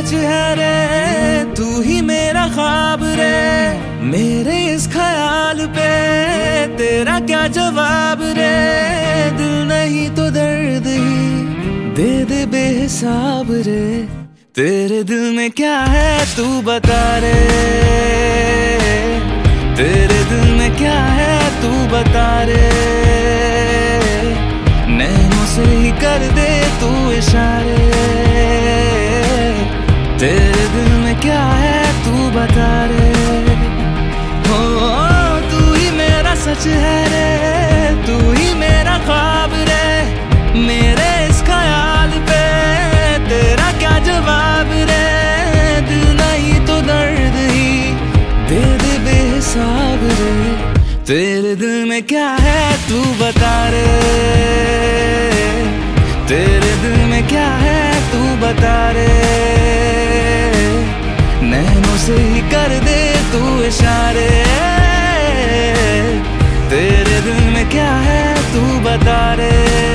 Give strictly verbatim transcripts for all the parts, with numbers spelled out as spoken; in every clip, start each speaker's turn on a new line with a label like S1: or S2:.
S1: सच है रे, तू ही मेरा ख्वाब रे। मेरे इस ख्याल पे तेरा क्या जवाब रे। दिल नहीं तो दर्द ही दे दे बेहिसाब रे। तेरे दिल में क्या है तू बता रे। तेरे दिल में क्या है तू बता रे। नैनों से ही कर दे तू इशारे। तेरे दिल में क्या है तू बता रे। हो तू ही मेरा सच है रे, तू ही मेरा ख्वाब रे। मेरे इस ख्याल पे तेरा क्या जवाब रे। दिल नहीं तो दर्द ही दे दे बेहिसाब रे। तेरे दिल में क्या है तू बता रे। तेरे दिल में क्या है तू बता रे। नैनों से ही कर दे तू इशारे। तेरे दिल में क्या है तू बता रे।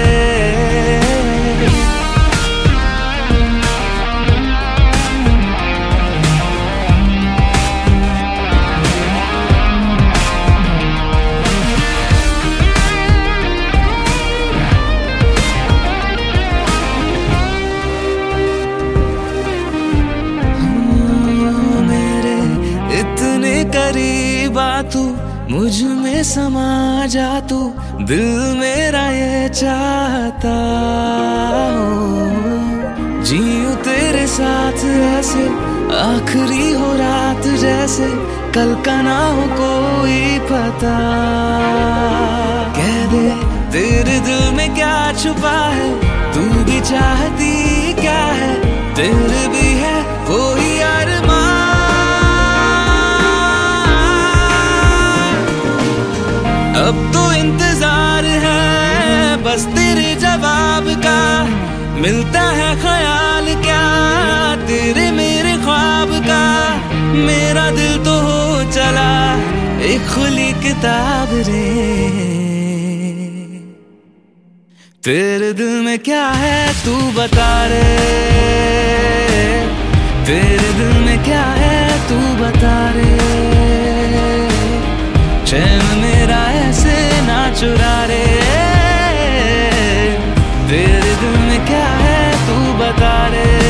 S1: करीब आ तू, मुझ में समा जा तू। दिल मेरा ये चाहता हो, जीऊं तेरे साथ ऐसे आखिरी हो रात जैसे। कल का ना हो कोई पता। कह दे तेरे दिल में क्या छुपा है, तू भी चाहती क्या है। तेरे भी है कोई अरमान। अब तो इंतजार है बस तेरे जवाब का। मिलता है ख्याल क्या तेरे मेरे ख्वाब का। मेरा दिल तो हो चला एक खुली किताब रे। तेरे दिल में क्या है तू बता रे। तेरे दिल में क्या है तू बता रे। चैन मेरा ऐसे ना चुरा रे। तेरे दिल में क्या है तू बता रे।